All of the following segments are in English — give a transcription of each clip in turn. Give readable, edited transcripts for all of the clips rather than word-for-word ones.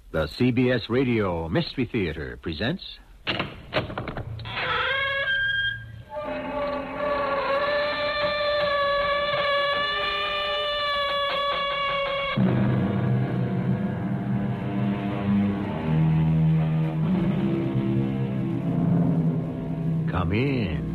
The CBS Radio Mystery Theater presents... Come in.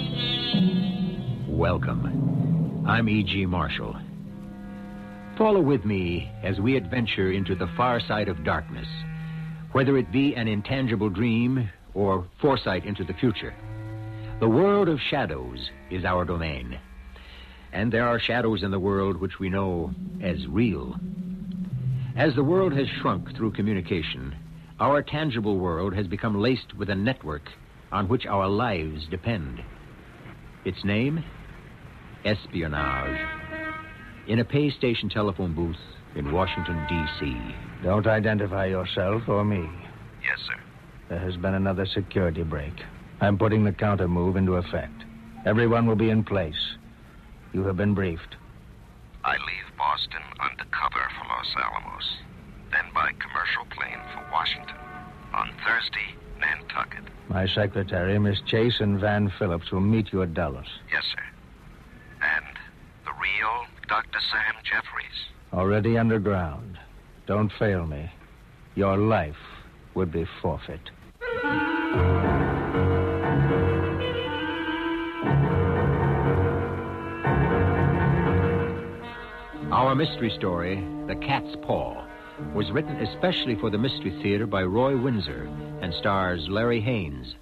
Welcome. I'm E.G. Marshall. Follow with me as we adventure into the far side of darkness, whether it be an intangible dream or foresight into the future. The world of shadows is our domain, and there are shadows in the world which we know as real. As the world has shrunk through communication, our tangible world has become laced with a network on which our lives depend. Its name? Espionage. In a pay station telephone booth in Washington, D.C. Don't identify yourself or me. Yes, sir. There has been another security break. I'm putting the counter move into effect. Everyone will be in place. You have been briefed. I leave Boston undercover for Los Alamos, then by commercial plane for Washington. On Thursday, Nantucket. My secretary, Miss Chase, and Van Phillips will meet you at Dulles. Yes, sir. And the real Dr. Sam Jeffries. Already underground. Don't fail me. Your life would be forfeit. Our mystery story, The Cat's Paw, was written especially for the Mystery Theater by Roy Windsor and stars Larry Haynes.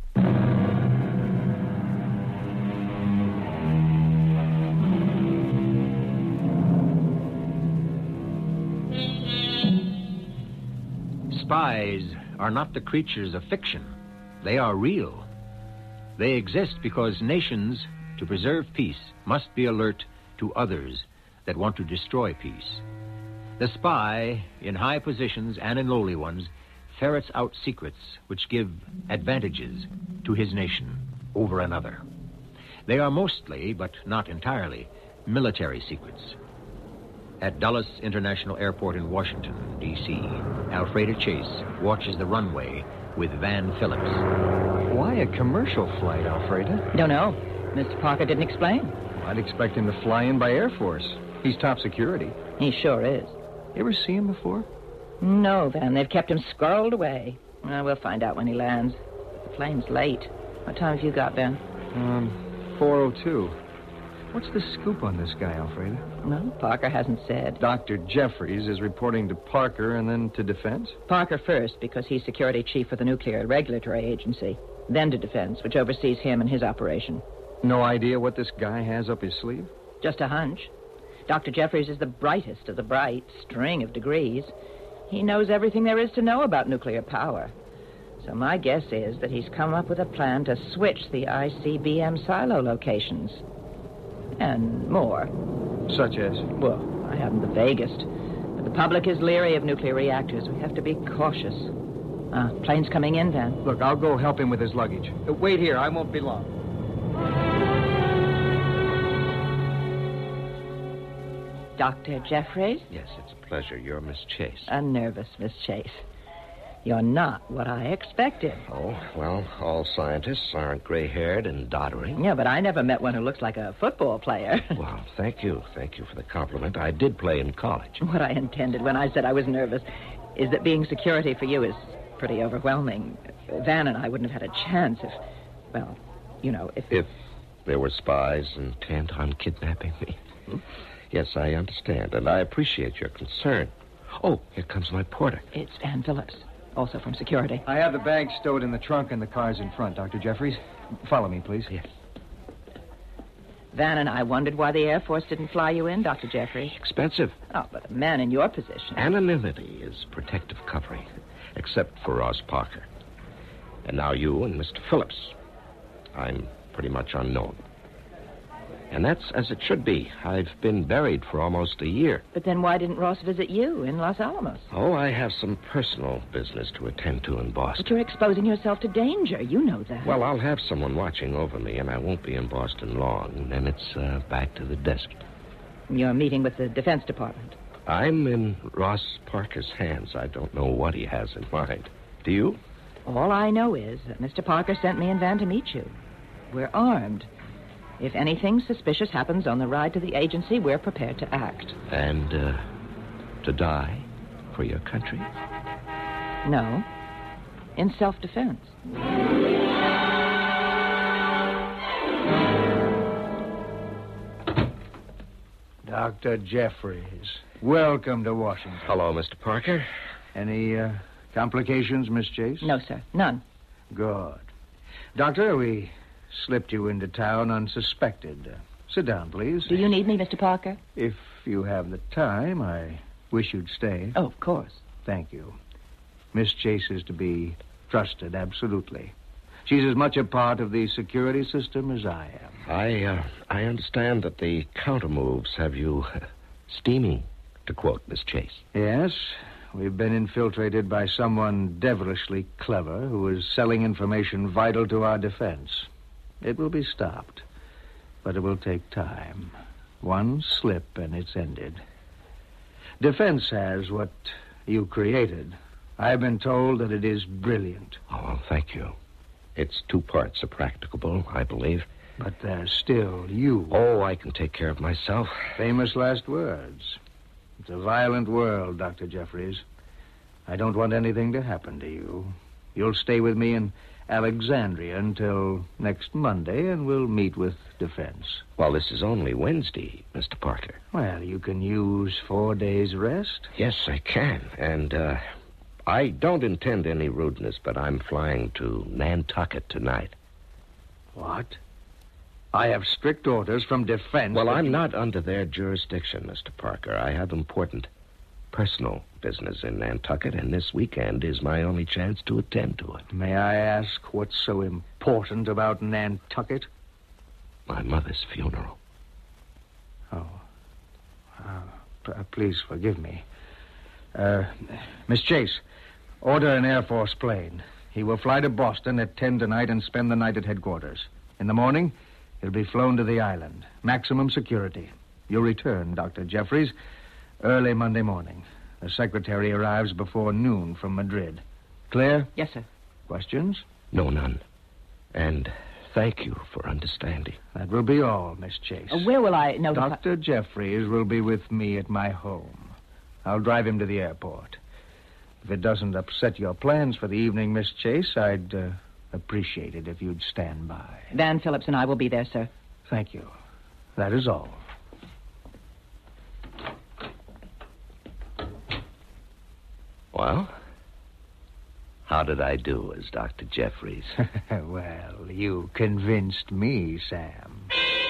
Spies are not the creatures of fiction. They are real. They exist because nations, to preserve peace, must be alert to others that want to destroy peace. The spy, in high positions and in lowly ones, ferrets out secrets which give advantages to his nation over another. They are mostly, but not entirely, military secrets. At Dulles International Airport in Washington, D.C., Alfreda Chase watches the runway with Van Phillips. Why a commercial flight, Alfreda? Don't know. Mr. Parker didn't explain. I'd expect him to fly in by Air Force. He's top security. He sure is. You ever see him before? No, Van. They've kept him squirreled away. We'll find out when he lands. The plane's late. What time have you got, Ben? 4:02. What's the scoop on this guy, Alfreda? Well, Parker hasn't said. Dr. Jeffries is reporting to Parker and then to Defense? Parker first, because he's security chief for the Nuclear Regulatory Agency. Then to Defense, which oversees him and his operation. No idea what this guy has up his sleeve? Just a hunch. Dr. Jeffries is the brightest of the bright, string of degrees. He knows everything there is to know about nuclear power. So my guess is that he's come up with a plan to switch the ICBM silo locations. And more. Such as? Well, I haven't the vaguest. But the public is leery of nuclear reactors. We have to be cautious. Plane's coming in, Van. Look, I'll go help him with his luggage. Wait here. I won't be long. Dr. Jeffries? Yes, it's a pleasure. You're Miss Chase. A nervous Miss Chase. You're not what I expected. Oh, well, all scientists aren't gray-haired and doddering. Yeah, but I never met one who looks like a football player. Well, thank you. Thank you for the compliment. I did play in college. What I intended when I said I was nervous is that being security for you is pretty overwhelming. Van and I wouldn't have had a chance if, well, you know, If there were spies intent on kidnapping me. Yes, I understand, and I appreciate your concern. Oh, here comes my porter. It's Van Phillips, also from security. I have the bag stowed in the trunk and the car's in front, Dr. Jeffries. Follow me, please. Yes. Van and I wondered why the Air Force didn't fly you in, Dr. Jeffries. Expensive. Oh, but a man in your position. Anonymity is protective covering, except for Ross Parker. And now you and Mr. Phillips. I'm pretty much unknown. And that's as it should be. I've been buried for almost a year. But then why didn't Ross visit you in Los Alamos? Oh, I have some personal business to attend to in Boston. But you're exposing yourself to danger. You know that. Well, I'll have someone watching over me, and I won't be in Boston long. And then it's back to the desert. You're meeting with the Defense Department. I'm in Ross Parker's hands. I don't know what he has in mind. Do you? All I know is that Mr. Parker sent me and Van to meet you. We're armed. If anything suspicious happens on the ride to the agency, we're prepared to act. And, to die for your country? No. In self-defense. Dr. Jeffries, welcome to Washington. Hello, Mr. Parker. Any complications, Miss Chase? No, sir. None. Good. Doctor, we slipped you into town unsuspected. Sit down, please. Do you need me, Mr. Parker? If you have the time, I wish you'd stay. Oh, of course. Thank you. Miss Chase is to be trusted, absolutely. She's as much a part of the security system as I am. I understand that the countermoves have you steaming, to quote Miss Chase. Yes, we've been infiltrated by someone devilishly clever who is selling information vital to our defense. It will be stopped, but it will take time. One slip and it's ended. Defense has what you created. I've been told that it is brilliant. Oh, well, thank you. It's 2 parts are practicable, I believe. But there's still you. Oh, I can take care of myself. Famous last words. It's a violent world, Dr. Jeffries. I don't want anything to happen to you. You'll stay with me in Alexandria until next Monday, and we'll meet with defense. Well, this is only Wednesday, Mr. Parker. Well, you can use 4 days' rest. Yes, I can. And, I don't intend any rudeness, but I'm flying to Nantucket tonight. What? I have strict orders from defense. Well, I'm not under their jurisdiction, Mr. Parker. I have important personal business in Nantucket, and this weekend is my only chance to attend to it. May I ask what's so important about Nantucket? My mother's funeral. Oh. Please forgive me. Miss Chase, order an Air Force plane. He will fly to Boston at 10 tonight and spend the night at headquarters. In the morning, he'll be flown to the island. Maximum security. You'll return, Dr. Jeffries, early Monday morning. The secretary arrives before noon from Madrid. Clear? Yes, sir. Questions? No, none. And thank you for understanding. That will be all, Miss Chase. Where will I notify... Dr. Jeffries will be with me at my home. I'll drive him to the airport. If it doesn't upset your plans for the evening, Miss Chase, I'd appreciate it if you'd stand by. Van Phillips and I will be there, sir. Thank you. That is all. Well, how did I do as Dr. Jeffries? Well, you convinced me, Sam.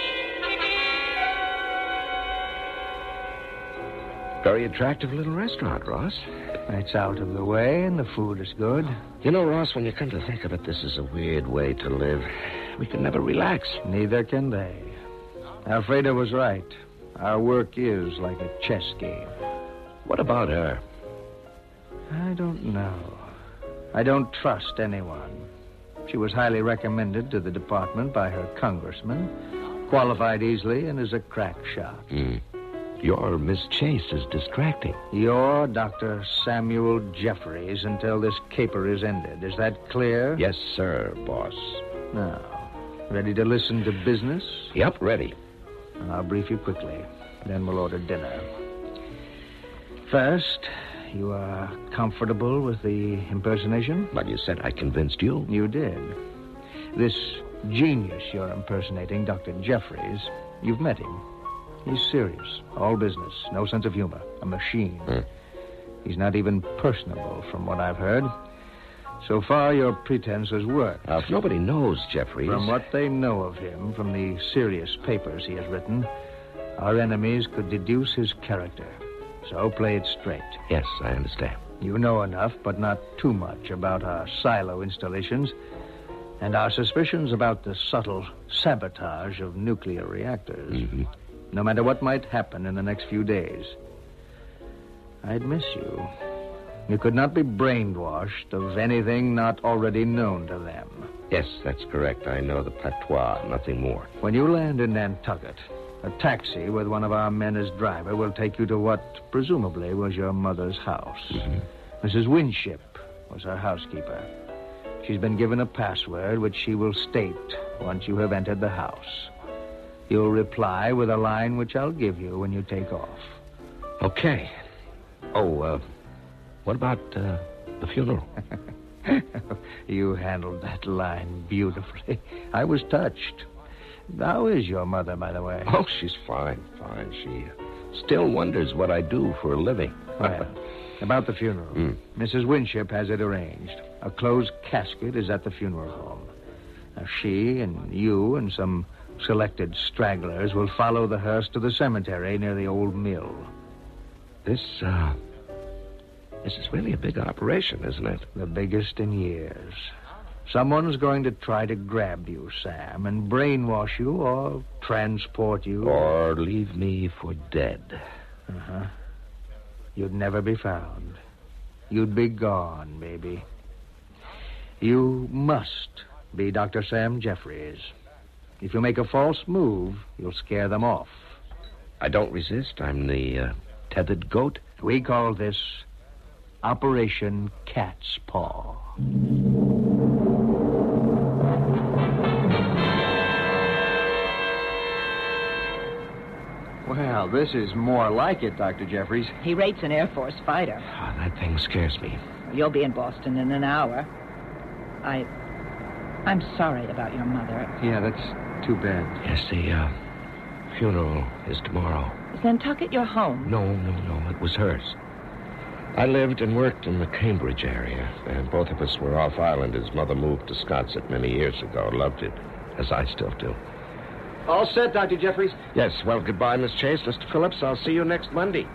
Very attractive little restaurant, Ross. It's out of the way, and the food is good. You know, Ross, when you come to think of it, this is a weird way to live. We can never relax. Neither can they. Alfreda was right. Our work is like a chess game. What about her? I don't know. I don't trust anyone. She was highly recommended to the department by her congressman, qualified easily, and is a crack shot. Your Miss Chase is distracting. You're Dr. Samuel Jeffries until this caper is ended. Is that clear? Yes, sir, boss. Now, ready to listen to business? Yep, ready. And I'll brief you quickly. Then we'll order dinner. First, you are comfortable with the impersonation? But you said I convinced you. You did. This genius you're impersonating, Dr. Jeffries, you've met him. He's serious, all business, no sense of humor, a machine. He's not even personable, from what I've heard. So far, your pretense has worked. If nobody knows Jeffries... From what they know of him, from the serious papers he has written, our enemies could deduce his character. So play it straight. Yes, I understand. You know enough, but not too much, about our silo installations and our suspicions about the subtle sabotage of nuclear reactors. No matter what might happen in the next few days, I'd miss you. You could not be brainwashed of anything not already known to them. Yes, that's correct. I know the patois, nothing more. When you land in Nantucket, A taxi with one of our men as driver will take you to what presumably was your mother's house. Mm-hmm. Mrs. Winship was her housekeeper. She's been given a password which she will state once you have entered the house. You'll reply with a line which I'll give you when you take off. Okay. Oh, what about the funeral? You handled that line beautifully. I was touched. How is your mother, by the way? Oh, she's fine. She still wonders what I do for a living. Well, about the funeral. Mrs. Winship has it arranged. A closed casket is at the funeral home. Now, she and you and some selected stragglers will follow the hearse to the cemetery near the old mill. This is really a big operation, isn't it? The biggest in years. Someone's going to try to grab you, Sam, and brainwash you or transport you. Or leave me for dead. Uh-huh. You'd never be found. You'd be gone, baby. You must be Dr. Sam Jeffries. If you make a false move, you'll scare them off. I don't resist. I'm the tethered goat. We call this Operation Cat's Paw. Well, this is more like it, Dr. Jeffries. He rates an Air Force fighter. Oh, that thing scares me. You'll be in Boston in an hour. I'm sorry about your mother. Yeah, that's too bad. Yes, the funeral is tomorrow. Is Nantucket your home? No. It was hers. I lived and worked in the Cambridge area, and both of us were off island as Mother moved to Scotsett many years ago. Loved it, as I still do. All set, Dr. Jeffries. Yes, well, goodbye, Miss Chase. Mr. Phillips, I'll see you next Monday.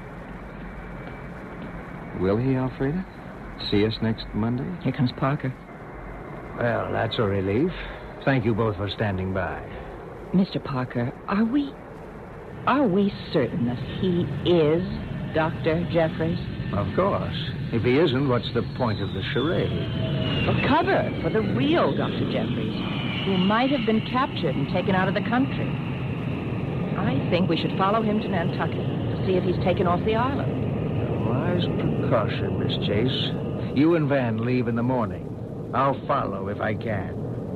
Will he, Alfreda? See us next Monday? Here comes Parker. Well, that's a relief. Thank you both for standing by. Mr. Parker, are we certain that he is Dr. Jeffries? Of course. If he isn't, what's the point of the charade? A cover for the real Dr. Jeffries, who might have been captured and taken out of the country. I think we should follow him to Nantucket to see if he's taken off the island. Wise precaution, Miss Chase. You and Van leave in the morning. I'll follow if I can.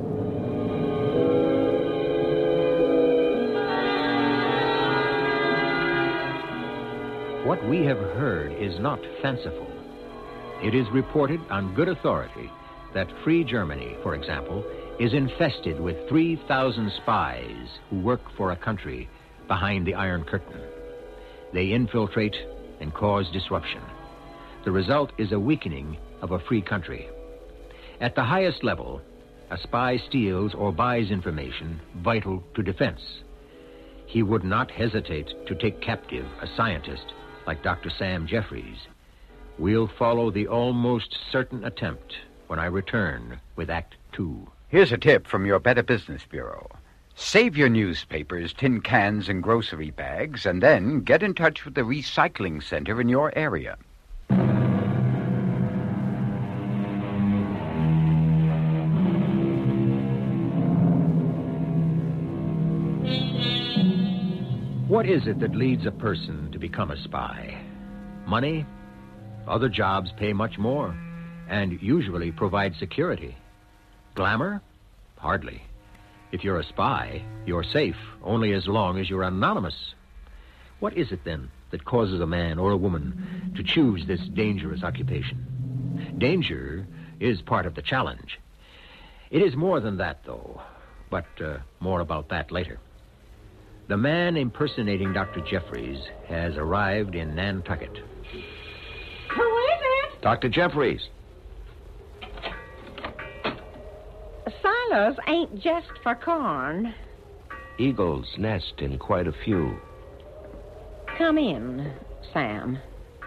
What we have heard is not fanciful. It is reported on good authority that Free Germany, for example, is infested with 3,000 spies who work for a country behind the Iron Curtain. They infiltrate and cause disruption. The result is a weakening of a free country. At the highest level, a spy steals or buys information vital to defense. He would not hesitate to take captive a scientist like Dr. Sam Jeffries. We'll follow the almost certain attempt when I return with Act 2. Here's a tip from your Better Business Bureau. Save your newspapers, tin cans, and grocery bags, and then get in touch with the recycling center in your area. What is it that leads a person to become a spy? Money? Other jobs pay much more and usually provide security. Glamour? Hardly. If you're a spy, you're safe only as long as you're anonymous. What is it, then, that causes a man or a woman to choose this dangerous occupation? Danger is part of the challenge. It is more than that, though, but more about that later. The man impersonating Dr. Jeffries has arrived in Nantucket. Who is it? Dr. Jeffries. Silos ain't just for corn. Eagles nest in quite a few. Come in, Sam.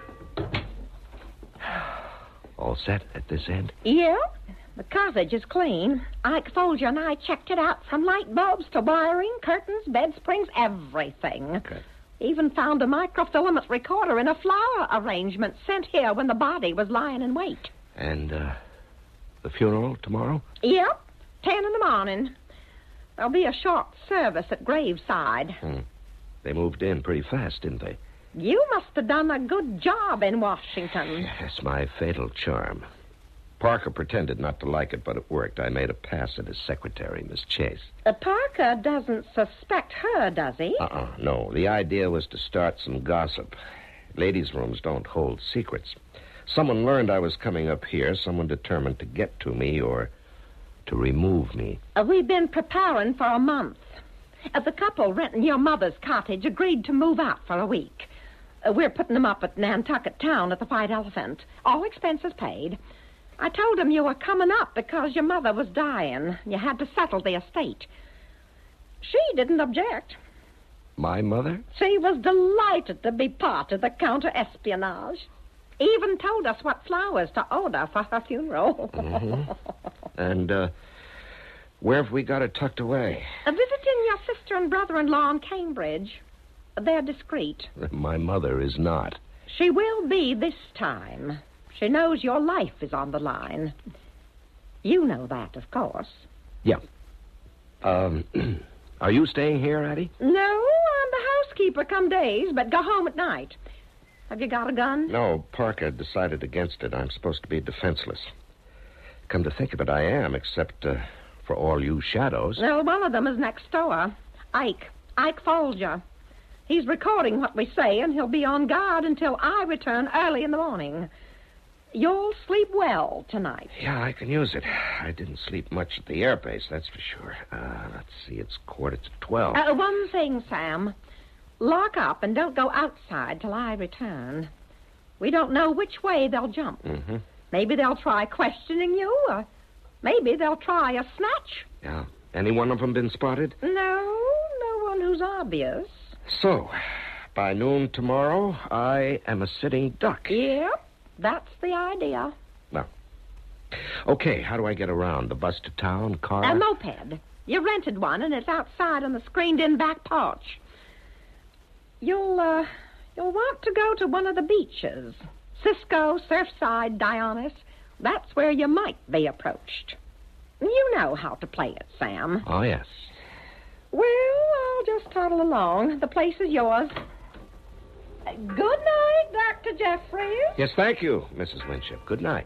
All set at this end? Yeah, the cottage is clean. Ike Folger and I checked it out from light bulbs to wiring, curtains, bed springs, everything. Good. Even found a microfilament recorder in a flower arrangement sent here when the body was lying in wait. And, the funeral tomorrow? Yep, 10 in the morning. There'll be a short service at graveside. They moved in pretty fast, didn't they? You must have done a good job in Washington. Yes, my fatal charm. Parker pretended not to like it, but it worked. I made a pass at his secretary, Miss Chase. Parker doesn't suspect her, does he? No. The idea was to start some gossip. Ladies' rooms don't hold secrets. Someone learned I was coming up here, someone determined to get to me or to remove me. We've been preparing for a month. The couple renting your mother's cottage agreed to move out for a week. We're putting them up at Nantucket Town at the White Elephant. All expenses paid. I told them you were coming up because your mother was dying. You had to settle the estate. She didn't object. My mother? She was delighted to be part of the counter-espionage. Even told us what flowers to order for her funeral. Mm-hmm. And, where have we got her tucked away? Visiting your sister and brother-in-law in Cambridge. They're discreet. My mother is not. She will be this time. She knows your life is on the line. You know that, of course. Yeah. Are you staying here, Addie? No, I'm the housekeeper come days, but go home at night. Have you got a gun? No, Parker decided against it. I'm supposed to be defenseless. Come to think of it, I am, except for all you shadows. Well, one of them is next door. Ike Folger. He's recording what we say, and he'll be on guard until I return early in the morning. You'll sleep well tonight. Yeah, I can use it. I didn't sleep much at the airbase, that's for sure. Let's see, it's 11:45. One thing, Sam. Lock up and don't go outside till I return. We don't know which way they'll jump. Mm-hmm. Maybe they'll try questioning you, or maybe they'll try a snatch. Yeah. Any one of them been spotted? No one who's obvious. So, by noon tomorrow, I am a sitting duck. Yep, that's the idea. Well, okay, how do I get around? The bus to town, car? A moped. You rented one, and it's outside on the screened-in back porch. You'll want to go to one of the beaches. Cisco, Surfside, Dionis. That's where you might be approached. You know how to play it, Sam. Oh, yes. Well, I'll just toddle along. The place is yours. Good night, Dr. Jeffries. Yes, thank you, Mrs. Winship. Good night.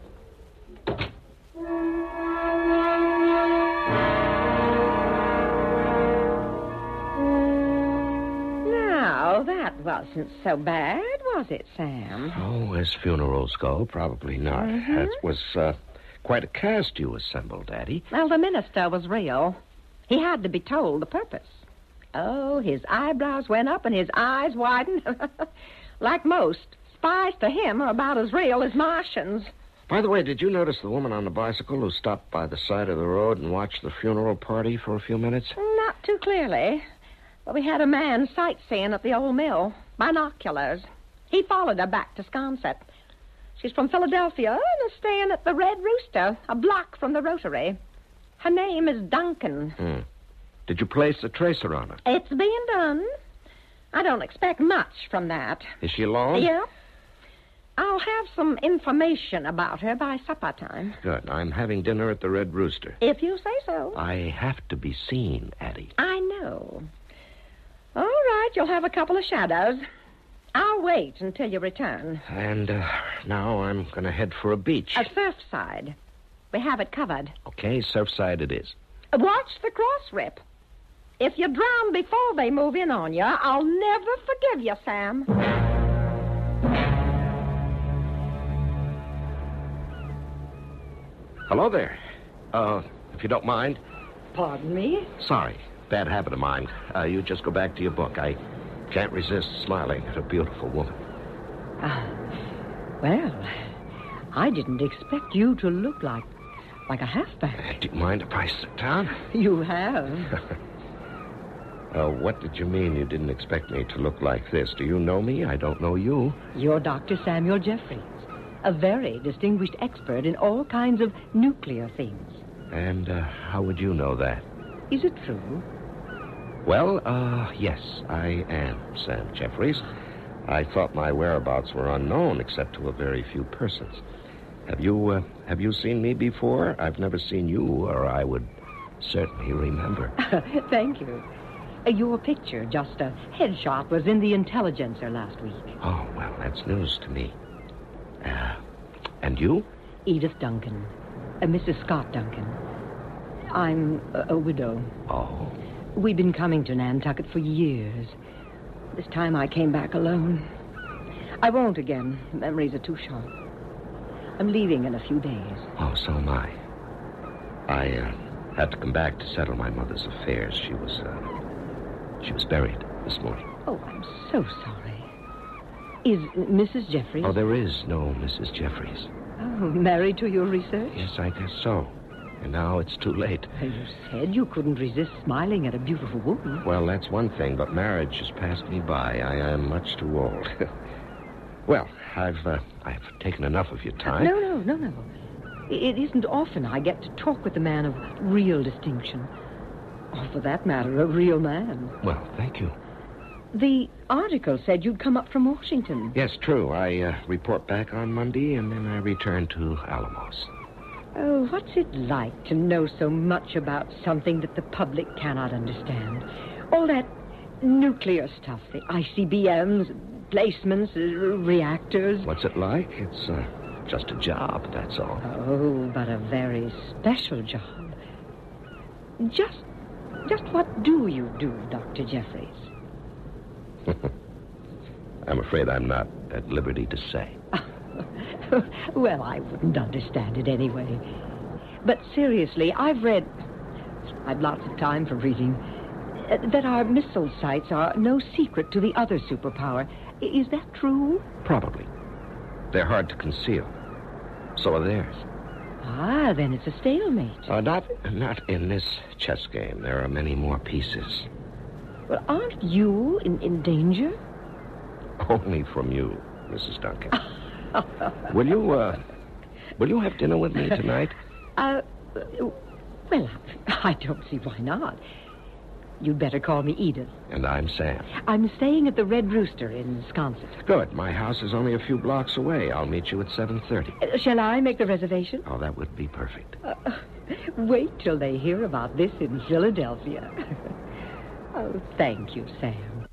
Now, that wasn't so bad, was it, Sam? Oh, as funerals go, probably not. Mm-hmm. That was quite a cast you assembled, Addie. Well, the minister was real. He had to be told the purpose. Oh, his eyebrows went up and his eyes widened. Like most, spies to him are about as real as Martians. By the way, did you notice the woman on the bicycle who stopped by the side of the road and watched the funeral party for a few minutes? Not too clearly. But we had a man sightseeing at the old mill. Binoculars. He followed her back to Sconset. She's from Philadelphia and is staying at the Red Rooster, a block from the Rotary. Her name is Duncan. Did you place a tracer on her? It's being done. I don't expect much from that. Is she alone? Yeah. I'll have some information about her by supper time. Good. I'm having dinner at the Red Rooster. If you say so. I have to be seen, Addie. I know. All right, you'll have a couple of shadows. I'll wait until you return. And now I'm going to head for a beach. A Surfside. We have it covered. Okay, Surfside it is. Watch the cross rip. If you drown before they move in on you, I'll never forgive you, Sam. Hello there. If you don't mind. Pardon me? Sorry. Bad habit of mine. You just go back to your book. I can't resist smiling at a beautiful woman. Well, I didn't expect you to look like a halfback. Do you mind if I sit down? You have. What did you mean you didn't expect me to look like this? Do you know me? I don't know you. You're Dr. Samuel Jeffries, a very distinguished expert in all kinds of nuclear things. And how would you know that? Is it true? Well, yes, I am Sam Jeffries. I thought my whereabouts were unknown except to a very few persons. Have you seen me before? I've never seen you, or I would certainly remember. Thank you. Your picture, just a headshot, was in the Intelligencer last week. Oh, well, that's news to me. And you? Edith Duncan. Mrs. Scott Duncan. I'm a widow. Oh. We've been coming to Nantucket for years. This time I came back alone. I won't again. Memories are too sharp. I'm leaving in a few days. Oh, so am I. I had to come back to settle my mother's affairs. She was buried this morning. Oh, I'm so sorry. Is Mrs. Jeffries? Oh, there is no Mrs. Jeffries. Oh, married to your research? Yes, I guess so. And now it's too late. You said you couldn't resist smiling at a beautiful woman. Well, that's one thing, but marriage has passed me by. I am much too old. Well, I've taken enough of your time. No. It isn't often I get to talk with a man of real distinction. Or, for that matter, a real man. Well, thank you. The article said you'd come up from Washington. Yes, true. I report back on Monday, and then I return to Alamos. Oh, what's it like to know so much about something that the public cannot understand? All that nuclear stuff, the ICBMs, placements, reactors. What's it like? It's just a job, that's all. Oh, but a very special job. Just what do you do, Dr. Jeffries? I'm afraid I'm not at liberty to say. Well, I wouldn't understand it anyway. But seriously, I've lots of time for reading, that our missile sites are no secret to the other superpower. Is that true? Probably. They're hard to conceal. So are theirs. Ah, then it's a stalemate. Not in this chess game. There are many more pieces. Well, aren't you in danger? Only from you, Mrs. Duncan. Will you have dinner with me tonight? Well, I don't see why not. You'd better call me Edith. And I'm Sam. I'm staying at the Red Rooster in Wisconsin. Good. My house is only a few blocks away. I'll meet you at 7:30. Shall I make the reservation? Oh, that would be perfect. Wait till they hear about this in Philadelphia. Oh, thank you, Sam.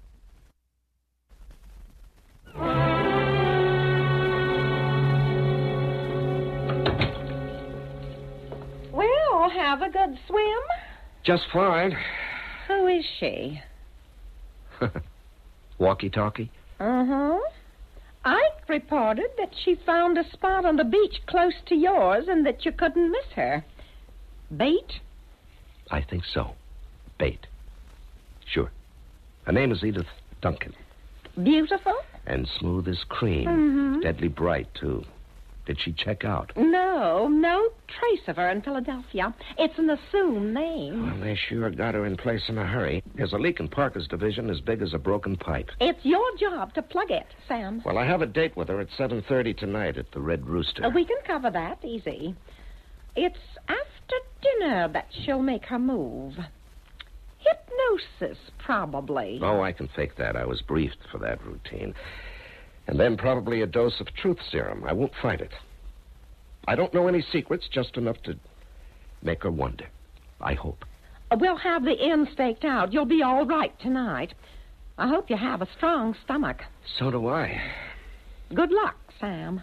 Well, have a good swim. Just fine. Who is she? Walkie-talkie? Uh-huh. Ike reported that she found a spot on the beach close to yours and that you couldn't miss her. Bait? I think so. Bait. Sure. Her name is Edith Duncan. Beautiful? And smooth as cream. Mm-hmm. Deadly bright, too. Did she check out? No trace of her in Philadelphia. It's an assumed name. Well, they sure got her in place in a hurry. There's a leak in Parker's division as big as a broken pipe. It's your job to plug it, Sam. Well, I have a date with her at 7:30 tonight at the Red Rooster. We can cover that easy. It's after dinner that she'll make her move. Hypnosis, probably. Oh, I can fake that. I was briefed for that routine. And then probably a dose of truth serum. I won't fight it. I don't know any secrets, just enough to make her wonder. I hope. We'll have the end staked out. You'll be all right tonight. I hope you have a strong stomach. So do I. Good luck, Sam.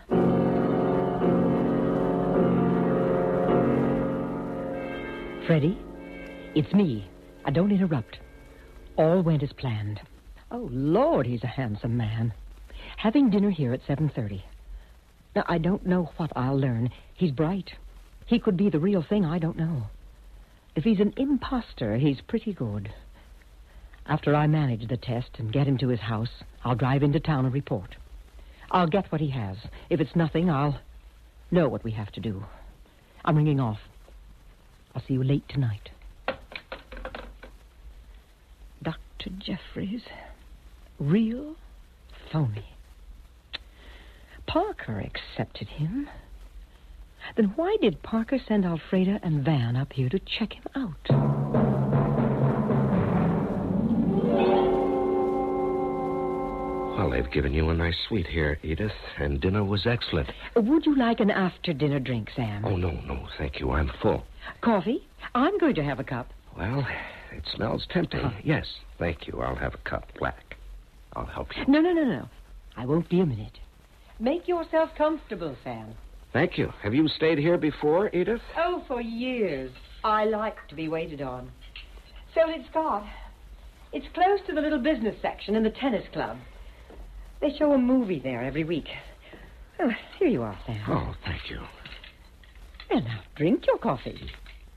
Freddie, it's me. Don't interrupt. All went as planned. Oh, Lord, he's a handsome man. Having dinner here at 7:30. Now, I don't know what I'll learn. He's bright. He could be the real thing, I don't know. If he's an imposter, he's pretty good. After I manage the test and get him to his house, I'll drive into town and report. I'll get what he has. If it's nothing, I'll know what we have to do. I'm ringing off. I'll see you late tonight. Dr. Jeffries. Real? Phony. Parker accepted him. Then why did Parker send Alfreda and Van up here to check him out? Well, they've given you a nice suite here, Edith, and dinner was excellent. Would you like an after-dinner drink, Sam? Oh, no, thank you. I'm full. Coffee? I'm going to have a cup. Well, It smells tempting. Yes, thank you. I'll have a cup black. I'll help you. No. I won't be a minute. Make yourself comfortable, Sam. Thank you. Have you stayed here before, Edith? Oh, for years. I like to be waited on. So did Scott. It's close to the little business section in the tennis club. They show a movie there every week. Oh, here you are, Sam. Oh, thank you. Well, now, drink your coffee.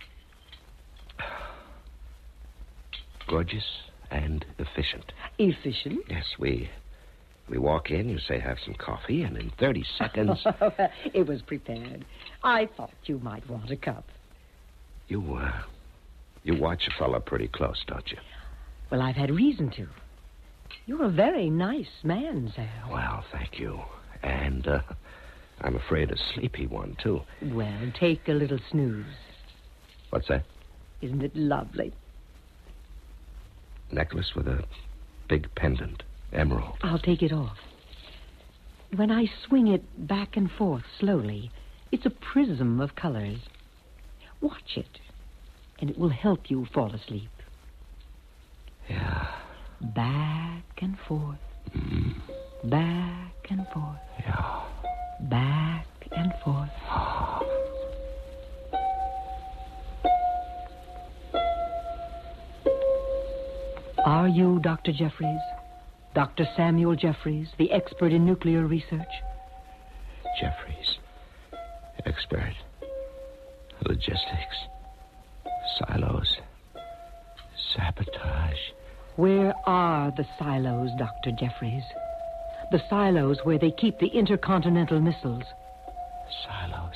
Gorgeous and efficient. Efficient? Yes, we walk in, you say have some coffee, and in 30 seconds... It was prepared. I thought you might want a cup. You watch a fella pretty close, don't you? Well, I've had reason to. You're a very nice man, Sam. Well, thank you. And I'm afraid a sleepy one, too. Well, take a little snooze. What's that? Isn't it lovely? Necklace with a big pendant. Emerald. I'll take it off. When I swing it back and forth slowly, it's a prism of colors. Watch it, and it will help you fall asleep. Yeah. Back and forth. Back and forth. Yeah. Back and forth. Are you Dr. Jeffries? Dr. Samuel Jeffries, the expert in nuclear research? Jeffries. Expert. Logistics. Silos. Sabotage. Where are the silos, Dr. Jeffries? The silos where they keep the intercontinental missiles. Silos.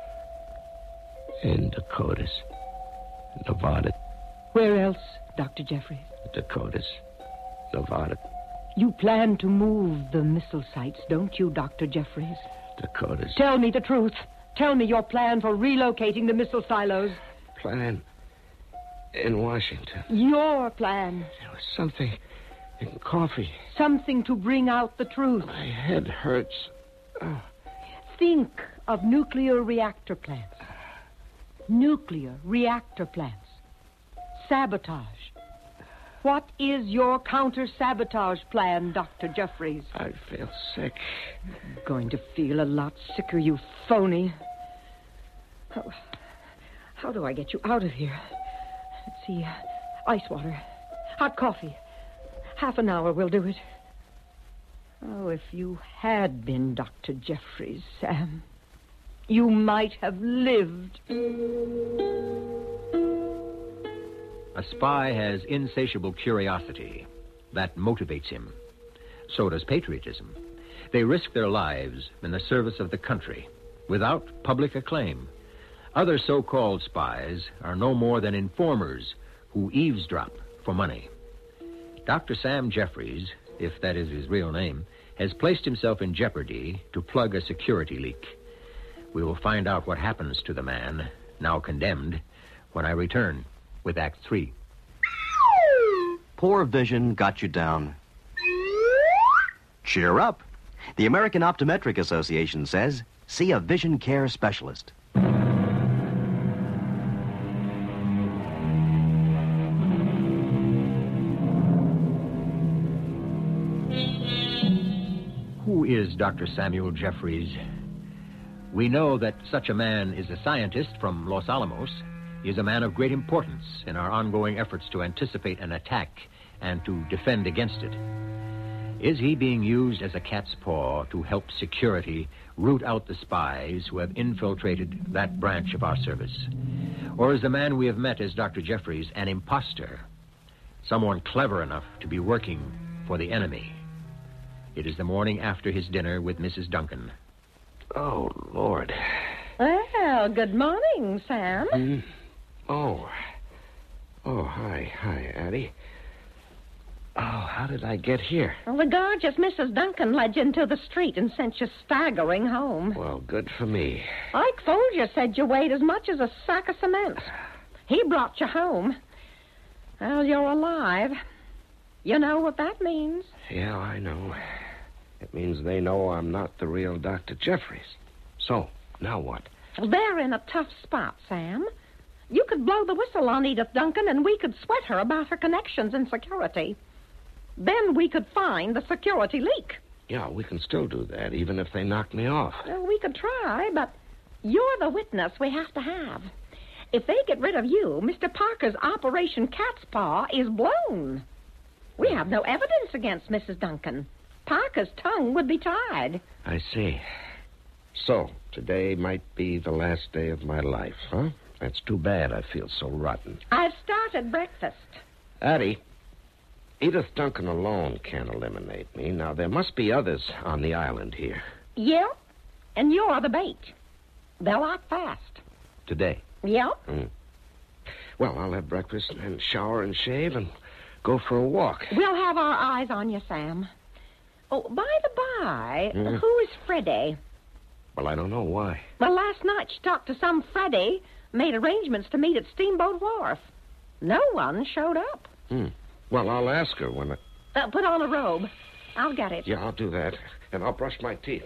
In Dakotas. Nevada. Where else, Dr. Jeffries? Dakotas. Nevada. You plan to move the missile sites, don't you, Dr. Jeffries? Dakotas. Tell me the truth. Tell me your plan for relocating the missile silos. Plan in Washington. Your plan. There was something in coffee. Something to bring out the truth. My head hurts. Oh. Think of nuclear reactor plants. Nuclear reactor plants. Sabotage. What is your counter-sabotage plan, Dr. Jeffries? I feel sick. You're going to feel a lot sicker, you phony. How do I get you out of here? Let's see. Ice water. Hot coffee. Half an hour will do it. Oh, if you had been Dr. Jeffries, Sam, you might have lived. A spy has insatiable curiosity. That motivates him. So does patriotism. They risk their lives in the service of the country without public acclaim. Other so-called spies are no more than informers who eavesdrop for money. Dr. Sam Jeffries, if that is his real name, has placed himself in jeopardy to plug a security leak. We will find out what happens to the man, now condemned, when I return with Act 3. Poor vision got you down. Cheer up. The American Optometric Association says, see a vision care specialist. Who is Dr. Samuel Jeffries? We know that such a man is a scientist from Los Alamos. He is a man of great importance in our ongoing efforts to anticipate an attack and to defend against it. Is he being used as a cat's paw to help security root out the spies who have infiltrated that branch of our service? Or is the man we have met as Dr. Jeffries an imposter, someone clever enough to be working for the enemy? It is the morning after his dinner with Mrs. Duncan. Oh, Lord. Well, good morning, Sam. Oh, hi, Addie. Oh, how did I get here? Well, the gorgeous Mrs. Duncan led you into the street and sent you staggering home. Well, good for me. Ike Folger said you weighed as much as a sack of cement. He brought you home. Well, you're alive. You know what that means. Yeah, I know. It means they know I'm not the real Dr. Jeffries. So, now what? Well, they're in a tough spot, Sam. You could blow the whistle on Edith Duncan, and we could sweat her about her connections in security. Then we could find the security leak. Yeah, we can still do that, even if they knock me off. Well, we could try, but you're the witness we have to have. If they get rid of you, Mr. Parker's Operation Cat's Paw is blown. We have no evidence against Mrs. Duncan. Parker's tongue would be tied. I see. So, today might be the last day of my life, huh? That's too bad. I feel so rotten. I've started breakfast. Addie, Edith Duncan alone can't eliminate me. Now, there must be others on the island here. Yeah, and you're the bait. They'll act fast. Today? Yeah? Well, I'll have breakfast and shower and shave and go for a walk. We'll have our eyes on you, Sam. Oh, by the by, who is Freddie? Well, I don't know why. Well, last night she talked to some Freddie, made arrangements to meet at Steamboat Wharf. No one showed up. Well, I'll ask her when I... Put on a robe. I'll get it. Yeah, I'll do that. And I'll brush my teeth.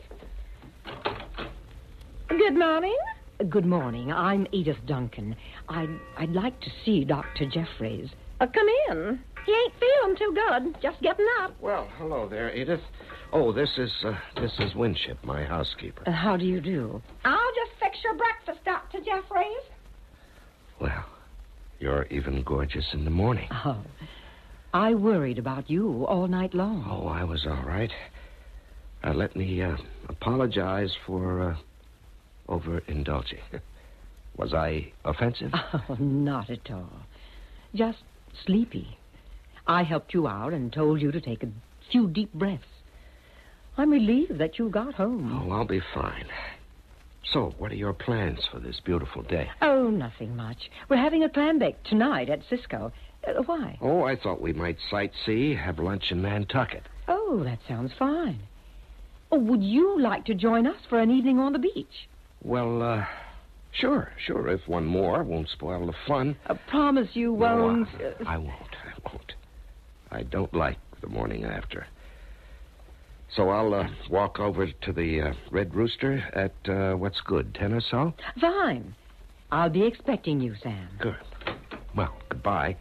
Good morning. Good morning. I'm Edith Duncan. I'd like to see Dr. Jeffries. Come in. He ain't feeling too good. Just getting up. Well, hello there, Edith. Oh, this is Winship, my housekeeper. How do you do? I'll just fix your breakfast, Dr. Jeffries. Well, you're even gorgeous in the morning. Oh, I worried about you all night long. Oh, I was all right. Let me apologize for overindulging. Was I offensive? Oh, not at all. Just sleepy. I helped you out and told you to take a few deep breaths. I'm relieved that you got home. Oh, I'll be fine. So, what are your plans for this beautiful day? Oh, nothing much. We're having a clam bake tonight at Cisco. Why? Oh, I thought we might sightsee, have lunch in Nantucket. Oh, that sounds fine. Oh, would you like to join us for an evening on the beach? Well, sure. If one more won't spoil the fun. Promise you won't. No, I won't. I don't like the morning after. So I'll walk over to the Red Rooster at, what's good, 10 or so? Fine. I'll be expecting you, Sam. Good. Well, goodbye.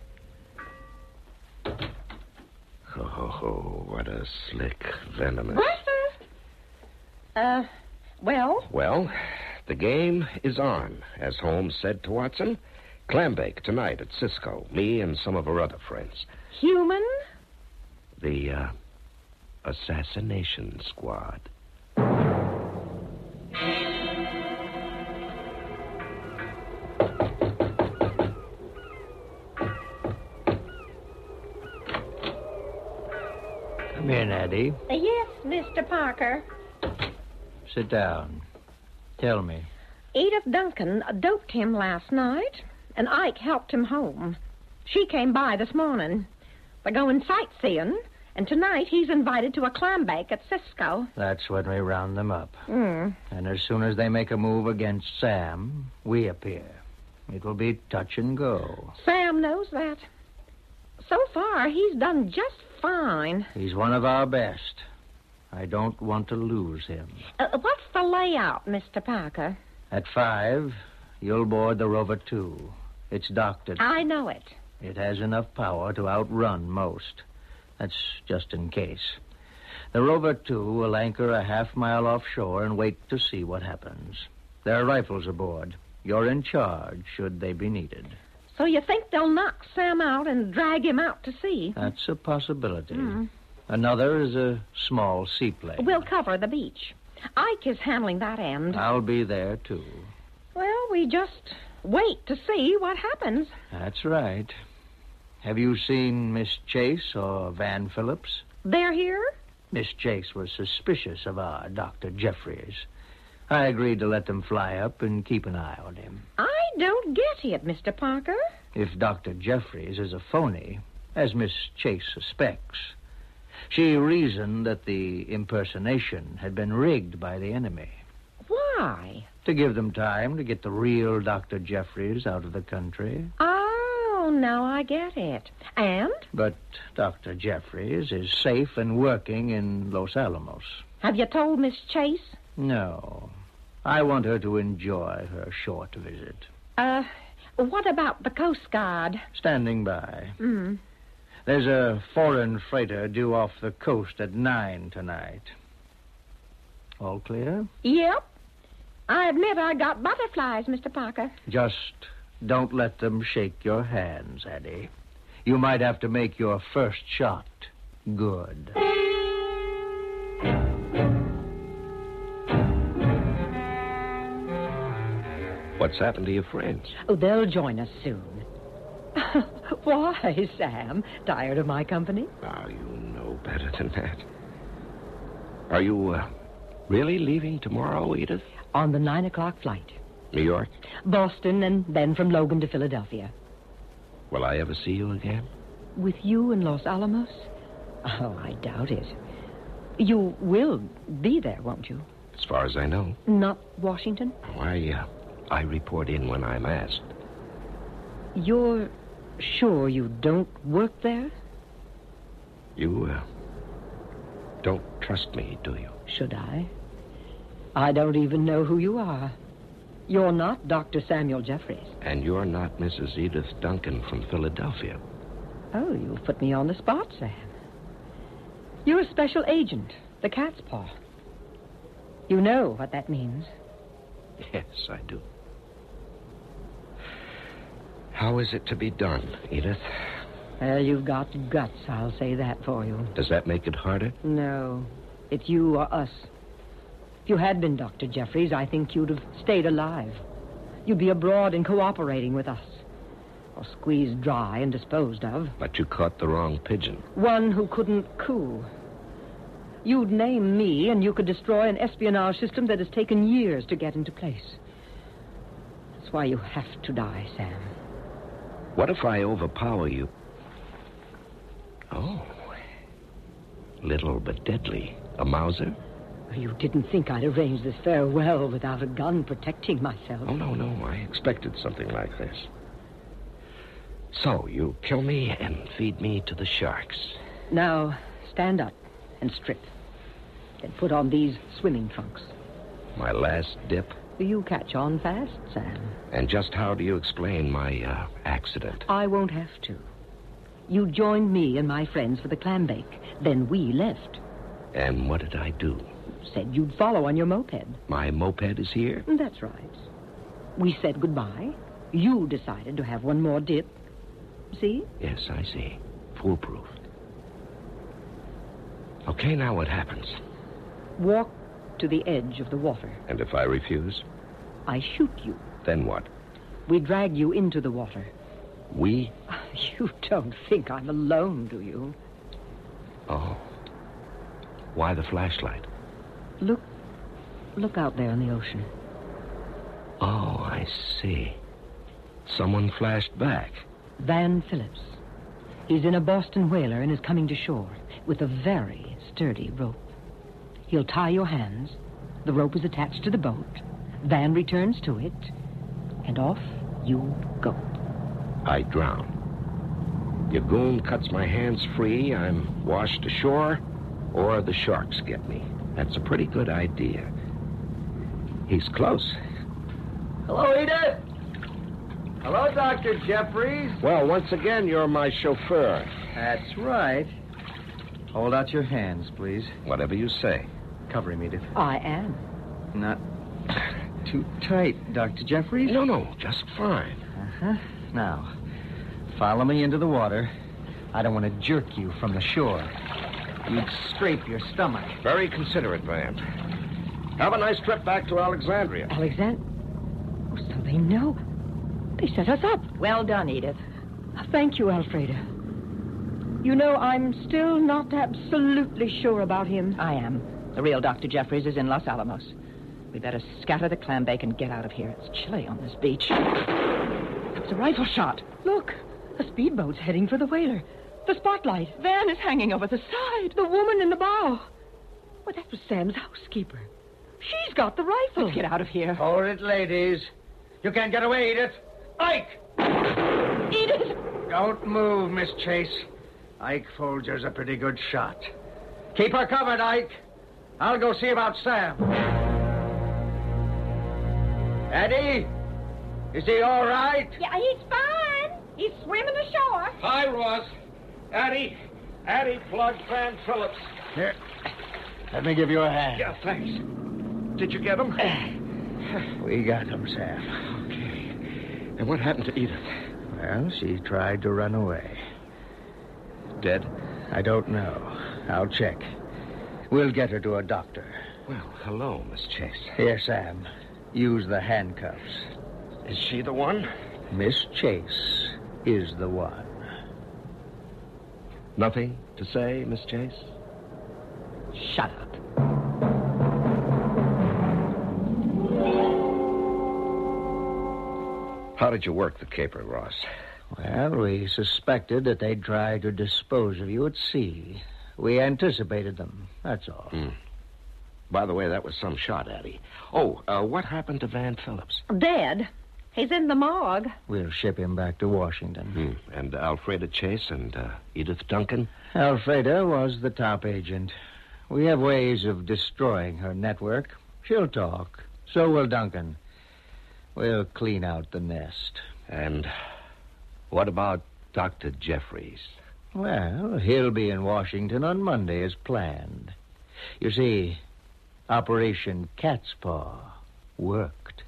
Oh, what a slick, venomous... Breakfast? Well? Well, the game is on, as Holmes said to Watson. Clambake tonight at Cisco. Me and some of our other friends. Human? The, Assassination Squad. Come in, Addie. Yes, Mr. Parker. Sit down. Tell me. Edith Duncan doped him last night, and Ike helped him home. She came by this morning. They're going sightseeing, and tonight he's invited to a clam bake at Cisco. That's when we round them up. Mm. And as soon as they make a move against Sam, we appear. It will be touch and go. Sam knows that. So far, he's done just fine. He's one of our best. I don't want to lose him. What's the layout, Mr. Parker? At 5, you'll board the Rover 2. It's doctored. I know it. It has enough power to outrun most. That's just in case. The Rover 2 will anchor a half-mile offshore and wait to see what happens. There are rifles aboard. You're in charge, should they be needed. So you think they'll knock Sam out and drag him out to sea? That's a possibility. Another is a small seaplane. We'll cover the beach. Ike is handling that end. I'll be there, too. Well, we just wait to see what happens. That's right. Have you seen Miss Chase or Van Phillips? They're here? Miss Chase was suspicious of our Dr. Jeffries. I agreed to let them fly up and keep an eye on him. I don't get it, Mr. Parker. If Dr. Jeffries is a phony, as Miss Chase suspects, she reasoned that the impersonation had been rigged by the enemy. Why? To give them time to get the real Dr. Jeffries out of the country. Oh, now I get it. And? But Dr. Jeffries is safe and working in Los Alamos. Have you told Miss Chase? No. I want her to enjoy her short visit. What about the Coast Guard? Standing by. Mm. There's a foreign freighter due off the coast at 9 tonight. All clear? Yep. I admit I got butterflies, Mr. Parker. Just don't let them shake your hands, Eddie. You might have to make your first shot good. What's happened to your friends? Oh, they'll join us soon. Why, Sam? Tired of my company? Oh, you know better than that. Are you really leaving tomorrow, Edith? On the 9 o'clock flight. New York? Boston, and then from Logan to Philadelphia. Will I ever see you again? With you in Los Alamos? Oh, I doubt it. You will be there, won't you? As far as I know. Not Washington? Oh, I report in when I'm asked. You're sure you don't work there? You, don't trust me, do you? Should I? I don't even know who you are. You're not Dr. Samuel Jeffries. And you're not Mrs. Edith Duncan from Philadelphia. Oh, you've put me on the spot, Sam. You're a special agent, the cat's paw. You know what that means. Yes, I do. How is it to be done, Edith? Well, you've got guts, I'll say that for you. Does that make it harder? No, it's you or us. If you had been Dr. Jeffries, I think you'd have stayed alive. You'd be abroad and cooperating with us. Or squeezed dry and disposed of. But you caught the wrong pigeon. One who couldn't coup. You'd name me, and you could destroy an espionage system that has taken years to get into place. That's why you have to die, Sam. What if I overpower you? Oh. Little but deadly. A Mauser? You didn't think I'd arrange this farewell without a gun protecting myself. Oh, no. I expected something like this. So, you kill me and feed me to the sharks. Now, stand up and strip. Then put on these swimming trunks. My last dip? You catch on fast, Sam. And just how do you explain my, accident? I won't have to. You joined me and my friends for the clam bake. Then we left. And what did I do? Said you'd follow on your moped. My moped is here? That's right. We said goodbye. You decided to have one more dip. See? Yes, I see. Foolproof. Okay, now what happens? Walk to the edge of the water. And if I refuse? I shoot you. Then what? We drag you into the water. We? You don't think I'm alone, do you? Oh. Why the flashlight? Look out there in the ocean. Oh, I see. Someone flashed back. Van Phillips. He's in a Boston whaler and is coming to shore with a very sturdy rope. He'll tie your hands. The rope is attached to the boat. Van returns to it, and off you go. I drown. Your goon cuts my hands free, I'm washed ashore, or the sharks get me. That's a pretty good idea. He's close. Hello, Edith. Hello, Dr. Jeffries. Well, once again, you're my chauffeur. That's right. Hold out your hands, please. Whatever you say. Cover him, Edith. I am. Not too tight, Dr. Jeffries? No, just fine. Uh-huh. Now, follow me into the water. I don't want to jerk you from the shore. You'd scrape your stomach. Very considerate, Van. Have a nice trip back to Alexandria. Alexander? Oh, so they know. They set us up. Well done, Edith. Thank you, Alfreda. You know, I'm still not absolutely sure about him. I am. The real Dr. Jeffries is in Los Alamos. We better scatter the clam bake and get out of here. It's chilly on this beach. That was a rifle shot. Look, a speedboat's heading for the whaler. The spotlight. Van is hanging over the side. The woman in the bow. Well, that was Sam's housekeeper. She's got the rifle. Let's get out of here. Hold it, ladies. You can't get away, Edith. Ike! Edith! Don't move, Miss Chase. Ike Folger's a pretty good shot. Keep her covered, Ike. I'll go see about Sam. Eddie? Is he all right? Yeah, he's fine. He's swimming ashore. Hi, Ross. Addie Plug Van Phillips. Here. Let me give you a hand. Yeah, thanks. Did you get him? We got him, Sam. Okay. And what happened to Edith? Well, she tried to run away. Dead? I don't know. I'll check. We'll get her to a doctor. Well, hello, Miss Chase. Here, Sam. Use the handcuffs. Is she the one? Miss Chase is the one. Nothing to say, Miss Chase? Shut up. How did you work the caper, Ross? Well, we suspected that they'd try to dispose of you at sea. We anticipated them, that's all. By the way, that was some shot, Addie. Oh, what happened to Van Phillips? Dead. He's in the morgue. We'll ship him back to Washington. And Alfreda Chase and Edith Duncan? Alfreda was the top agent. We have ways of destroying her network. She'll talk. So will Duncan. We'll clean out the nest. And what about Dr. Jeffries? Well, he'll be in Washington on Monday as planned. You see, Operation Cat's Paw worked.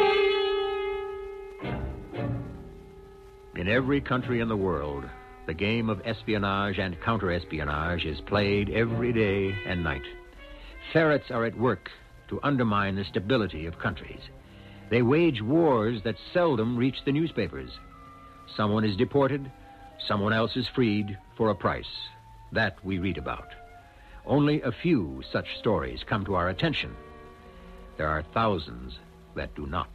In every country in the world, the game of espionage and counter-espionage is played every day and night. Ferrets are at work to undermine the stability of countries. They wage wars that seldom reach the newspapers. Someone is deported, someone else is freed for a price. That we read about. Only a few such stories come to our attention. There are thousands that do not.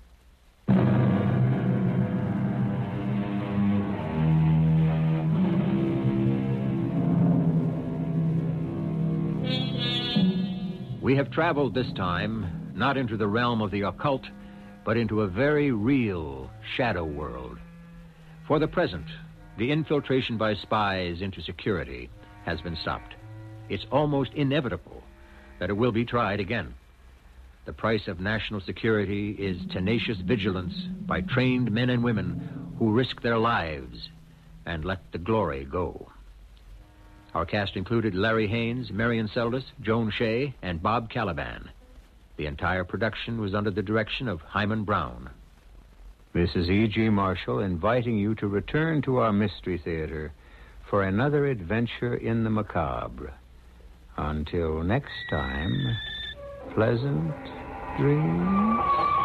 We have traveled this time not into the realm of the occult, but into a very real shadow world. For the present, the infiltration by spies into security has been stopped. It's almost inevitable that it will be tried again. The price of national security is tenacious vigilance by trained men and women who risk their lives and let the glory go. Our cast included Larry Haynes, Marion Seldes, Joan Shea, and Bob Caliban. The entire production was under the direction of Hyman Brown. This is E.G. Marshall inviting you to return to our Mystery Theater for another adventure in the macabre. Until next time, pleasant dreams.